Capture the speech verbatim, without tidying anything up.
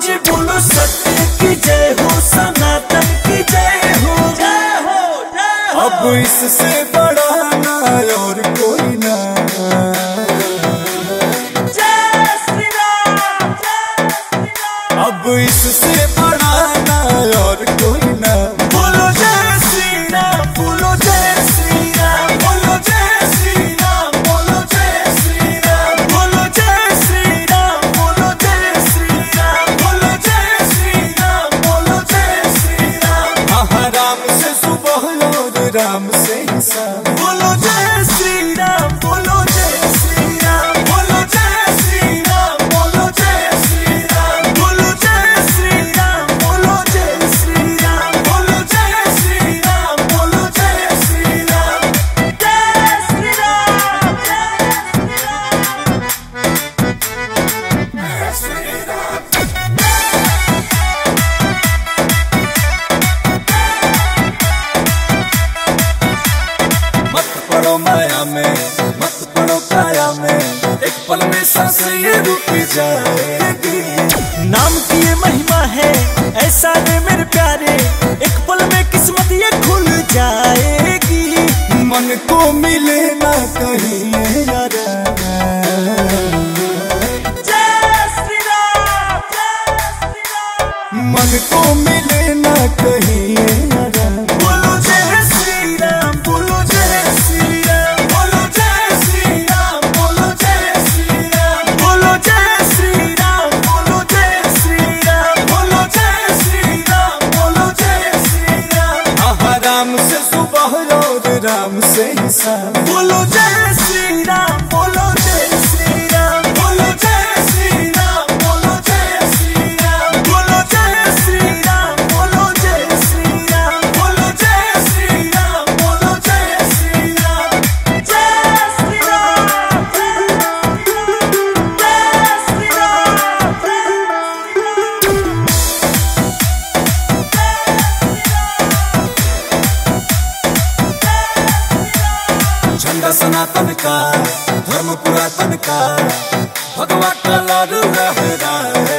जी बोलो सत्य की जय हो, सनातन की जय हो, जय हो, जय हो। अब इससे बड़ा ना और कोई ना। जय श्री राम, जय श्री राम। अब इससे बड़ा ना और कोई ना। बोलो जय श्री राम, बोलो जय श्री राम, बोलो जय श्री राम, बोलो जय श्री राम, बोलो जय श्री राम, बोलो जय श्री राम, बोलो जय श्री राम, बोलो जय श्री राम। हाँ राम से सुबह और राम से ही शाम। बोलो जय श्री राम, बोलो जय श्री राम, बोलो जय श्री राम, बोलो जय श्री राम, बोलो जय श्री राम, बोलो जय श्री राम, बोलो जय श्री राम, बोलो जय श्री राम, जय श्री राम, जय श्री राम। मत पड़ो माया में, मत पड़ो काया में, एक पल में सांस ये रुक जाएगी। नाम की ये महिमा है ऐसा रे मेरे प्यारे, एक पल में किस्मत ये खुल जाएगी। मन को मिले ना कहीं ये यारा। जय श्री राम, जय श्री राम। मन को मिले ना कहीं ये यारा। बोलो जय श्री राम, बोलो जय श्री राम, बोलो जय श्री राम, बोलो जय श्री राम, बोलो जय श्री राम, बोलो जय श्री राम, बोलो जय श्री राम, बोलो जय श्री राम। हाँ राम से सुबह और राम से ही शाम। बोलो जय श्री राम, बोलो जय श्री राम, बोलो जय श्री राम, बोलो जय श्री राम, बोलो जय श्री राम, बोलो जय श्री राम, बोलो जय श्री राम, बोलो जय श्री राम, जय श्री राम, जय श्री राम, झंडा सनातन का, धर्म पुरातन का, भगवा का लाडू लहराए।